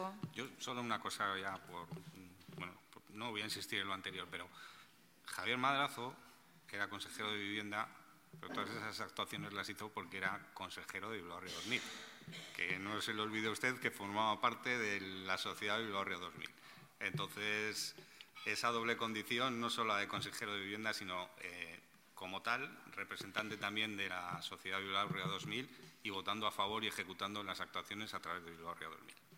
Madrazo. Yo solo una cosa ya bueno, no voy a insistir en lo anterior, pero Javier Madrazo, que era consejero de Vivienda, pero todas esas actuaciones las hizo porque era consejero de Bilbao Ría 2000. Que no se le olvide a usted que formaba parte de la sociedad de Bilbao Ría 2000. Entonces, esa doble condición, no solo la de consejero de Vivienda, sino como tal, representante también de la sociedad de Bilbao Ría 2000 y votando a favor y ejecutando las actuaciones a través de Bilbao Ría 2000.